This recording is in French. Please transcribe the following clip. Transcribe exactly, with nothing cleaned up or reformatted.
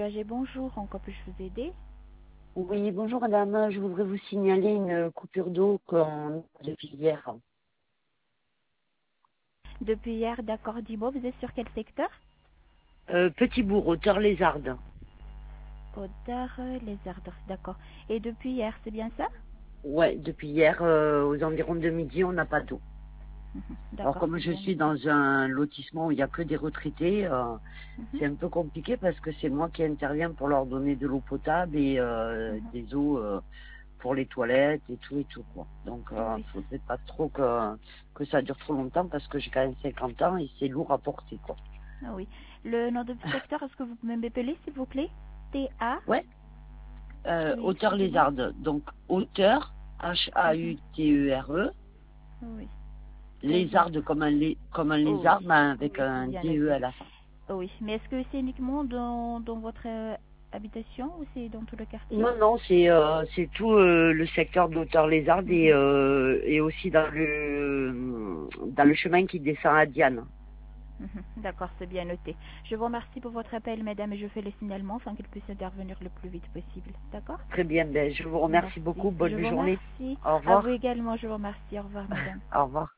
G, bonjour, en quoi puis-je vous aider? Oui, bonjour madame, je voudrais vous signaler une coupure d'eau qu'on depuis hier. Depuis hier, d'accord, dis-moi, vous êtes sur quel secteur? Euh, Petit Bourg, hauteur Lézarde. Odeur, euh, les ardeurs, d'accord. Et depuis hier, c'est bien ça? Ouais, depuis hier, euh, aux environs de midi, on n'a pas d'eau. Mhm, Alors d'accord, comme c'est je bien suis noté. dans un lotissement où il n'y a que des retraités, euh, Mhm, c'est un peu compliqué parce que c'est moi qui interviens pour leur donner de l'eau potable et euh, mhm. des eaux euh, pour les toilettes et tout et tout quoi. Donc euh, Oui, faudrait pas trop que, que ça dure trop longtemps parce que j'ai quand même cinquante ans et c'est lourd à porter quoi. ah oui. Le nom de secteur, est-ce que vous pouvez m'appeler, s'il vous plaît? T A, Ouais. Euh, oui, hauteur dis-moi. lézarde, donc hauteur, Mhm, H A U T E R E, oui, lézarde lézard. comme un, lé- comme un Oh, oui, lézard, mais avec oui, c'est un bien D E noté. à la fin. Oh, oui, mais est-ce que c'est uniquement dans, dans votre euh, habitation ou c'est dans tout le quartier? Non, non, c'est euh, c'est tout euh, le secteur de l'hauteur lézarde et, Mhm. euh, et aussi dans le dans le chemin qui descend à Diane. Mhm. D'accord, c'est bien noté. Je vous remercie pour votre appel, madame, et je fais le signalement afin qu'il puisse intervenir le plus vite possible. D'accord? Très bien, ben, je vous remercie Merci. beaucoup, Je bonne vous journée. remercie. Au À vous revoir. également, je vous remercie. Au revoir, madame. Au revoir.